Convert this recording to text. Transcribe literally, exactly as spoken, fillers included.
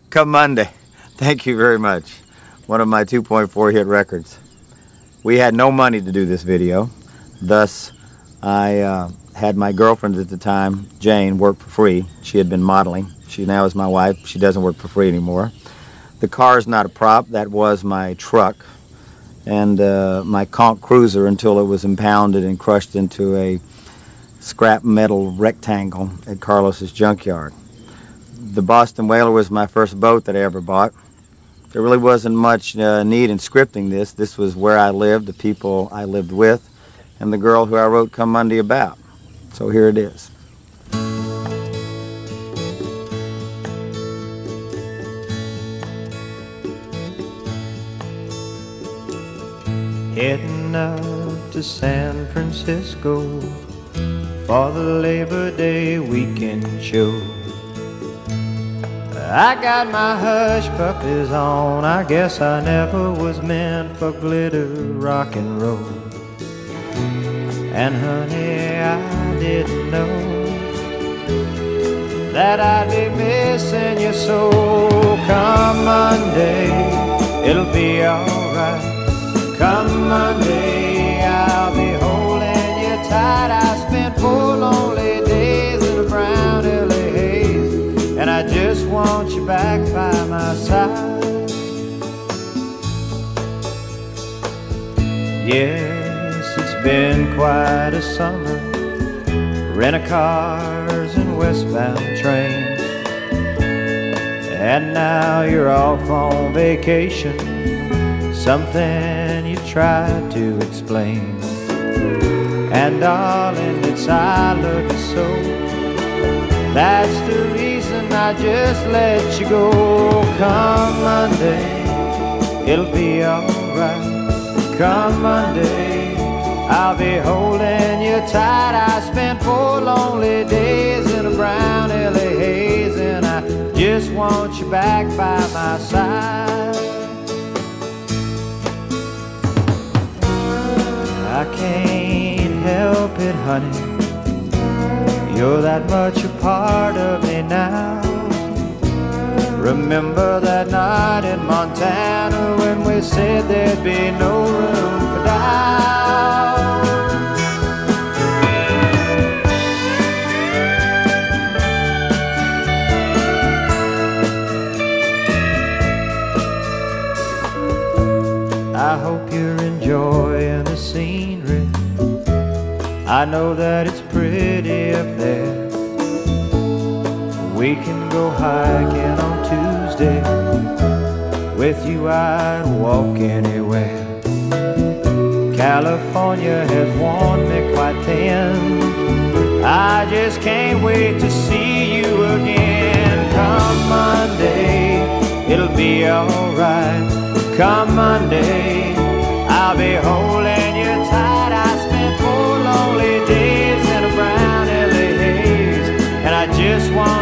Come Monday. Thank you very much. One of my two point four hit records. We had no money to do this video. Thus, I uh, had my girlfriend at the time, Jane, work for free. She had been modeling. She now is my wife. She doesn't work for free anymore. The car is not a prop. That was my truck and uh, my conch cruiser until it was impounded and crushed into a scrap metal rectangle at Carlos's junkyard. The Boston Whaler was my first boat that I ever bought. There really wasn't much uh, need in scripting this. This was where I lived, the people I lived with, and the girl who I wrote Come Monday about. So here it is. Heading out to San Francisco for the Labor Day weekend show. I got my hush puppies on. I guess I never was meant for glitter rock and roll. And honey, I didn't know that I'd be missing you so. Come Monday, it'll be alright. Come Monday, I'll be holding you tight. I spent four lonely days in a brown L A haze, and I just want you back by my side. Yes, it's been quite a summer, rent-a-cars and westbound trains, and now you're off on vacation. Something you tried to explain, and darling, it's I love you so. That's the reason I just let you go. Come Monday, it'll be alright. Come Monday, I'll be holding you tight. I spent four lonely days in a brown L A haze, and I just want you back by my side. I can't help it, honey, you're that much a part of me now. Remember that night in Montana when we said there'd be no room for doubt. I hope you're enjoying the scenery. I know that it's pretty up there. We can go hiking on Tuesday. With you I'd walk anywhere. California has worn me quite thin. I just can't wait to see you again. Come Monday, it'll be alright. Come Monday, I'll be holding you tight. I spent four lonely days in a brown L A haze, and I just want